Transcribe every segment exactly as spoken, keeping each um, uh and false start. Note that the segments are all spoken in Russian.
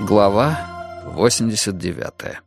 Глава восемьдесят девятая.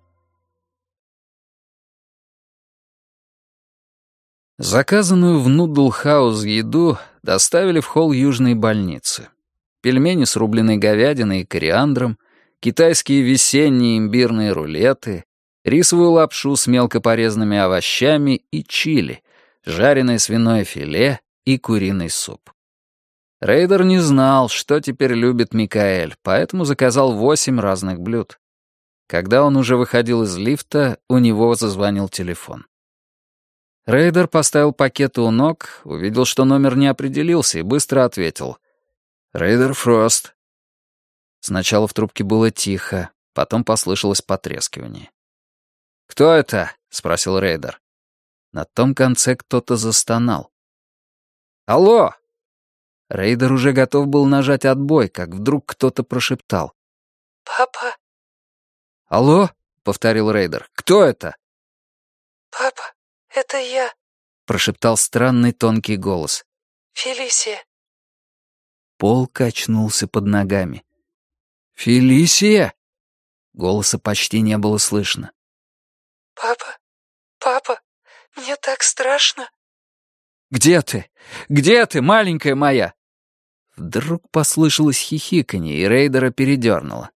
Заказанную в Нудл-хаус еду доставили в холл южной больницы. Пельмени с рубленой говядиной и кориандром, китайские весенние имбирные рулеты, рисовую лапшу с мелко порезанными овощами и чили, жареное свиное филе и куриный суп. Рейдер не знал, что теперь любит Микаэль, поэтому заказал восемь разных блюд. Когда он уже выходил из лифта, у него зазвонил телефон. Рейдер поставил пакеты у ног, увидел, что номер не определился, и быстро ответил. «Рейдер Фрост». Сначала в трубке было тихо, потом послышалось потрескивание. «Кто это?» — спросил Рейдер. На том конце кто-то застонал. «Алло!» Рейдер уже готов был нажать отбой, как вдруг кто-то прошептал. «Папа?» «Алло?» — повторил Рейдер. «Кто это?» «Папа, это я», — прошептал странный тонкий голос. «Фелисия». Пол качнулся под ногами. «Фелисия?» Голоса почти не было слышно. «Папа, папа, мне так страшно». «Где ты? Где ты, маленькая моя?» Вдруг послышалось хихиканье, и Рейдера передернуло.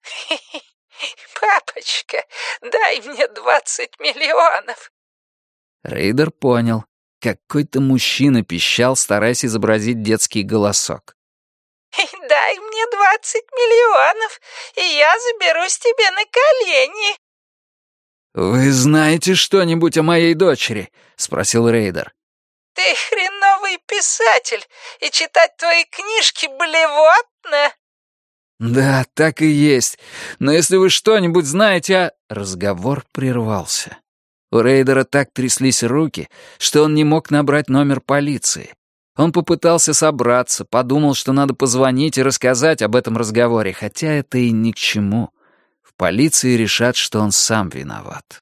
«Папочка, дай мне двадцать миллионов». Рейдер понял. Какой-то мужчина пищал, стараясь изобразить детский голосок. «Дай мне двадцать миллионов, и я заберусь тебе на колени». «Вы знаете что-нибудь о моей дочери?» — спросил Рейдер. «Ты хреновый писатель, и читать твои книжки блевотно». «Да, так и есть. Но если вы что-нибудь знаете о...» Разговор прервался. У Рейдера так тряслись руки, что он не мог набрать номер полиции. Он попытался собраться, подумал, что надо позвонить и рассказать об этом разговоре, хотя это и ни к чему. В полиции решат, что он сам виноват.